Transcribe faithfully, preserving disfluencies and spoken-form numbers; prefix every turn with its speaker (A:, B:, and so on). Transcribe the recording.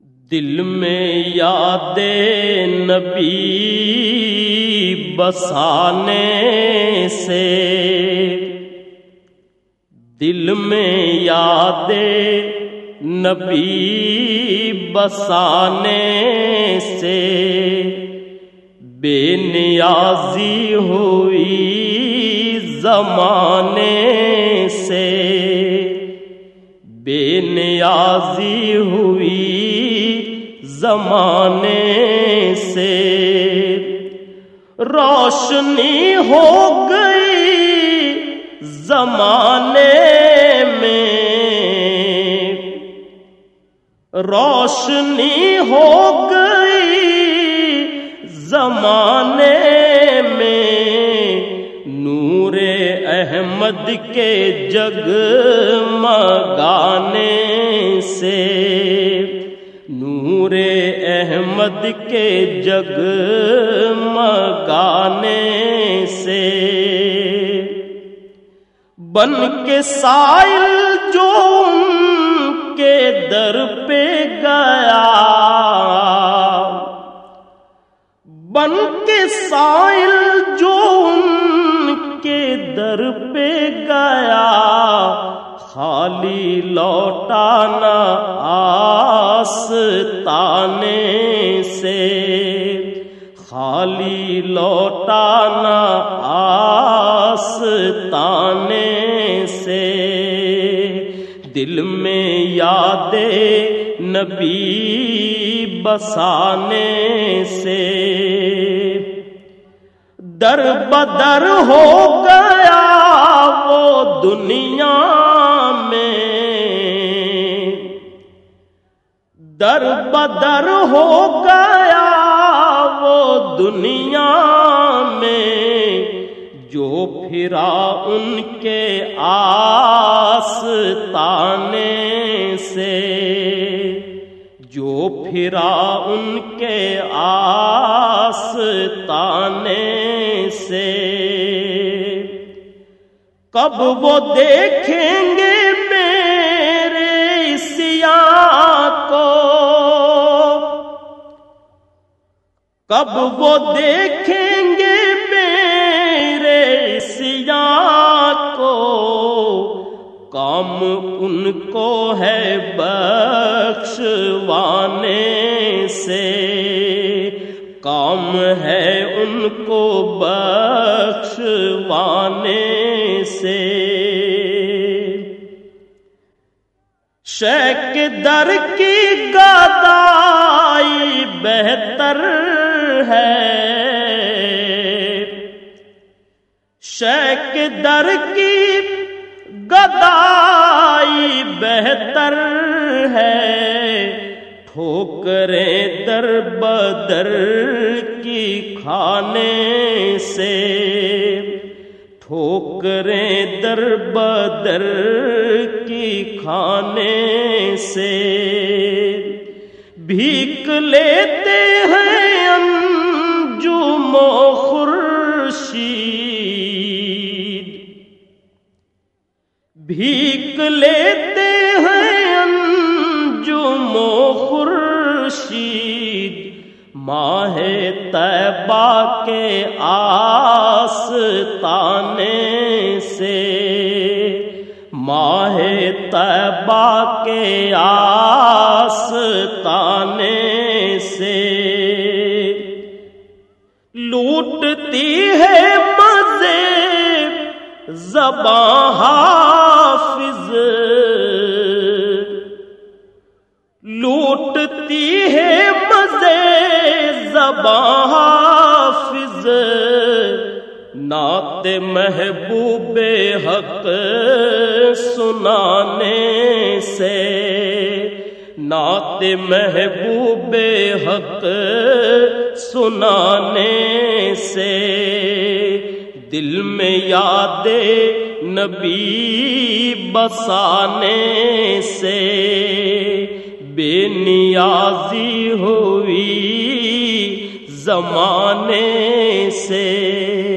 A: دل میں یاد نبی بسانے سے، دل میں یاد نبی بسانے سے بے نیازی ہوئی زمانے سے، بے نیازی ہوئی زمانے سے، روشنی ہو گئی زمانے میں، روشنی ہو گئی زمانے میں، نور احمد کے جگمگانے سے، نور احمد کے جگمگانے سے، بن کے سائل جو ان کے در پہ گیا، بن کے سائل جو ان کے در پہ گیا، خالی لوٹانا آستانے سے، خالی لوٹانا آستانے سے، دل میں یاد نبی بسانے سے، در بدر ہو گیا وہ دنیا میں، در بدر ہو گیا وہ دنیا میں، جو پھرا ان کے آستانے سے، جو پھرا ان کے آستانے سے، کب وہ دیکھیں گے میرے سیاہ کو، کب وہ دیکھیں گے میرے سیاہ کو، کام ان کو ہے بخشوانے سے، کام ہے ان کو بخشوانے سے، شیخ در کی گدائی بہتر ہے، شیخ در کی گدائی بہتر ہے، ٹھوکریں در بدر کی کھانے سے، ٹھوکریں در بدر کی کھانے سے، بھیک لیتے ہیں انجم و خورشید، بھیک لیتے ہیں انجم و خورشید، ماہ طیبہ کے آستانے سے، ماہ طیبہ کے آستانے سے، لوٹتی ہے مزے زباں حافظ، لوٹتی ہے مزے زباں حافظ، نعت محبوب حق سنانے سے، نعت محبوب حق سنانے سے، دل میں یاد نبی بسانے سے بے نیازی ہوئی زمانے سے۔